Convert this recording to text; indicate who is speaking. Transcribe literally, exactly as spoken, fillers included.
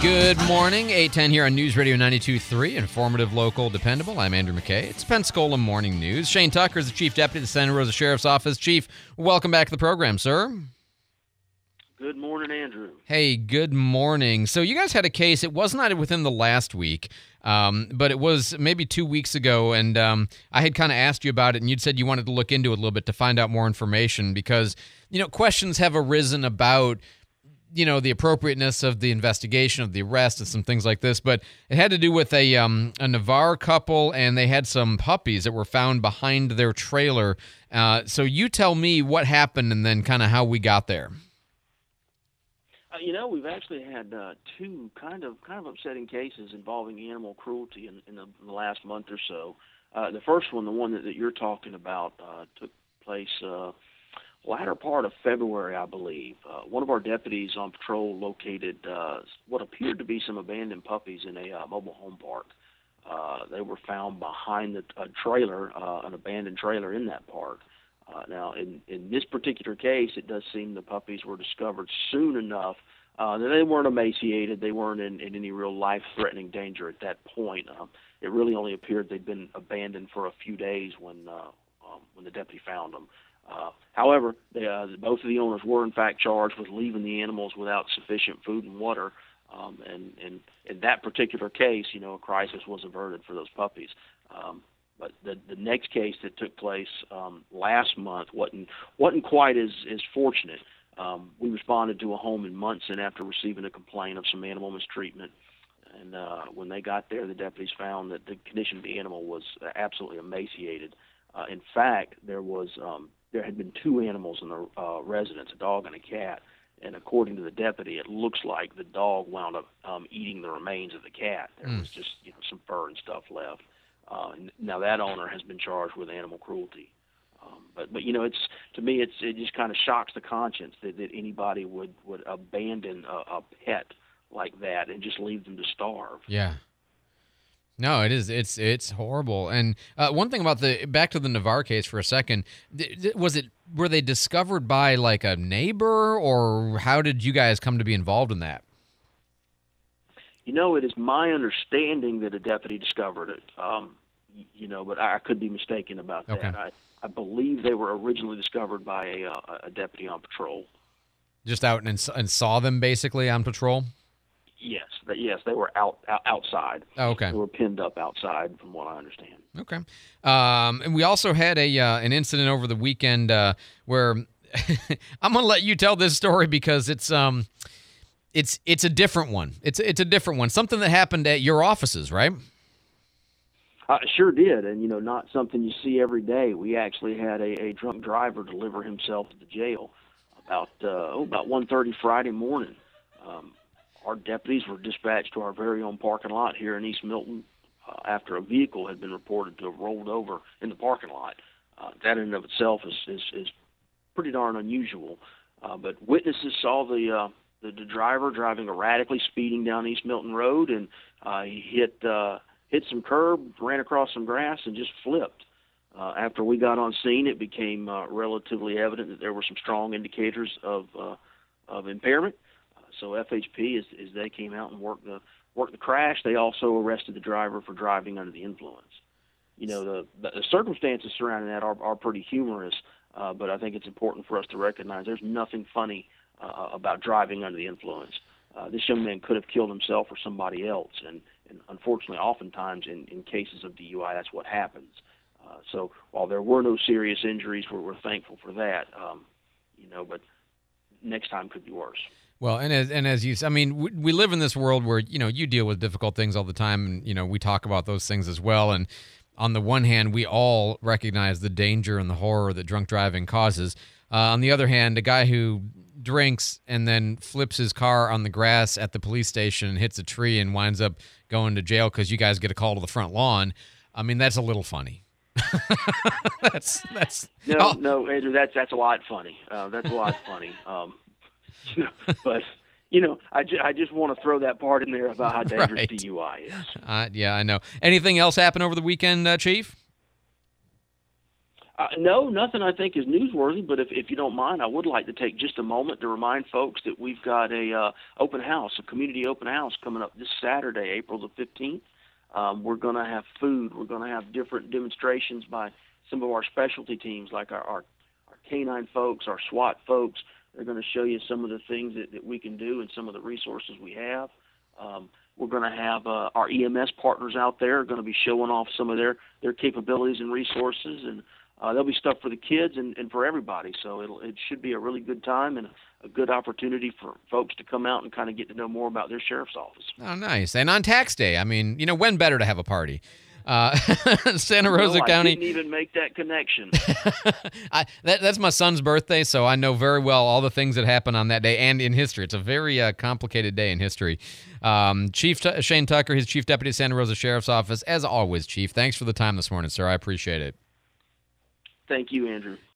Speaker 1: Good morning, eight ten here on News Radio ninety-two point three, informative, local, dependable. I'm Andrew McKay. It's Pensacola Morning News. Shane Tucker is the Chief Deputy at the Santa Rosa Sheriff's Office. Chief, welcome back to the program, sir.
Speaker 2: Good morning, Andrew.
Speaker 1: Hey, good morning. So you guys had a case. It was not within the last week, um, but it was maybe two weeks ago, and um, I had kind of asked you about it, and you'd said you wanted to look into it a little bit to find out more information because, you know, questions have arisen about, you know, the appropriateness of the investigation, of the arrest, and some things like this. But it had to do with a um, a Navarre couple, and they had some puppies that were found behind their trailer. Uh, so you tell me what happened and then kind of how we got there.
Speaker 2: Uh, you know, we've actually had uh, two kind of kind of upsetting cases involving animal cruelty in, in, the, in the last month or so. Uh, the first one, the one that, that you're talking about, uh, took place uh, latter part of February, I believe. Uh, one of our deputies on patrol located uh, what appeared to be some abandoned puppies in a uh, mobile home park. Uh, they were found behind the, a trailer, uh, an abandoned trailer in that park. Uh, now, in, in this particular case, it does seem the puppies were discovered soon enough uh, that they weren't emaciated. They weren't in, in any real life-threatening danger at that point. Um, it really only appeared they'd been abandoned for a few days when uh, um, when the deputy found them. Uh, however, they, uh, both of the owners were, in fact, charged with leaving the animals without sufficient food and water. Um, and, and in that particular case, you know, a crisis was averted for those puppies. Um, But the the next case that took place um, last month wasn't wasn't quite as as fortunate. Um, we responded to a home in Munson after receiving a complaint of some animal mistreatment, and uh, when they got there, the deputies found that the condition of the animal was absolutely emaciated. Uh, in fact, there was um, there had been two animals in the uh, residence, a dog and a cat. And according to the deputy, it looks like the dog wound up um, eating the remains of the cat. There
Speaker 1: Mm.
Speaker 2: was just you know some fur and stuff left. Uh, now that owner has been charged with animal cruelty, um, but but you know it's to me it's it just kind of shocks the conscience that, that anybody would would abandon a, a pet like that and just leave them to starve.
Speaker 1: Yeah. No, it is. It's it's horrible. And uh, one thing about the back to the Navarre case for a second, th- th- was it were they discovered by like a neighbor, or how did you guys come to be involved in that?
Speaker 2: You know, it is my understanding that a deputy discovered it. Um, you know, but I could be mistaken about that.
Speaker 1: Okay.
Speaker 2: I, I believe they were originally discovered by a, uh, a deputy on patrol.
Speaker 1: Just out and, and saw them basically on patrol?
Speaker 2: Yes, but yes, they were out, out outside.
Speaker 1: Oh, okay.
Speaker 2: They were pinned up outside, from what I understand.
Speaker 1: Okay. Um, and we also had a uh, an incident over the weekend uh, where I'm going to let you tell this story because it's um. It's it's a different one. It's it's a different one. Something that happened at your offices, right?
Speaker 2: I sure did, and you know, not something you see every day. We actually had a, a drunk driver deliver himself to the jail about uh, oh, about one thirty Friday morning. Um, our deputies were dispatched to our very own parking lot here in East Milton uh, after a vehicle had been reported to have rolled over in the parking lot. Uh, that in and of itself is is, is pretty darn unusual. Uh, but witnesses saw the uh, The, the driver driving erratically, speeding down East Milton Road, and uh, he hit uh, hit some curb, ran across some grass, and just flipped. Uh, after we got on scene, it became uh, relatively evident that there were some strong indicators of uh, of impairment. Uh, so F H P, as, as they came out and worked the worked the crash, they also arrested the driver for driving under the influence. You know, the, the circumstances surrounding that are, are pretty humorous, uh, but I think it's important for us to recognize there's nothing funny Uh, about driving under the influence. Uh, this young man could have killed himself or somebody else, and, and unfortunately, oftentimes in, in cases of D U I, that's what happens. Uh, so while there were no serious injuries, we're, we're thankful for that. Um, you know, but next time could be worse.
Speaker 1: Well, and as and as you, I mean, we, we live in this world where you know you deal with difficult things all the time, and you know we talk about those things as well. And on the one hand, we all recognize the danger and the horror that drunk driving causes. Uh, on the other hand, a guy who drinks and then flips his car on the grass at the police station and hits a tree and winds up going to jail because you guys get a call to the front lawn. I mean, that's a little funny. that's that's
Speaker 2: no,
Speaker 1: oh.
Speaker 2: no, Andrew. That's that's a lot funny. Uh, that's a lot funny. Um, you know, but you know, I, ju- I just want to throw that part in there about how dangerous
Speaker 1: Right.
Speaker 2: D U I is.
Speaker 1: Uh, yeah, I know. Anything else happen over the weekend, uh, Chief?
Speaker 2: Uh, no, nothing I think is newsworthy, but if, if you don't mind, I would like to take just a moment to remind folks that we've got a uh, open house, a community open house coming up this Saturday, April the fifteenth. Um, we're going to have food. We're going to have different demonstrations by some of our specialty teams, like our, our, our canine folks, our SWAT folks. They're going to show you some of the things that, that we can do and some of the resources we have. Um, we're going to have uh, our E M S partners out there are going to be showing off some of their, their capabilities and resources, and uh, there'll be stuff for the kids and, and for everybody. So it'll, it should be a really good time and a, a good opportunity for folks to come out and kind of get to know more about their sheriff's office.
Speaker 1: Oh, nice. And on tax day, I mean, you know, when better to have a party? Uh, Santa Rosa
Speaker 2: no,
Speaker 1: County.
Speaker 2: I didn't even make that connection.
Speaker 1: I, that, that's my son's birthday, so I know very well all the things that happen on that day and in history. It's a very uh, complicated day in history. Um, Chief T- Shane Tucker, his Chief Deputy Santa Rosa Sheriff's Office. As always, Chief, thanks for the time this morning, sir. I appreciate it.
Speaker 2: Thank you, Andrew.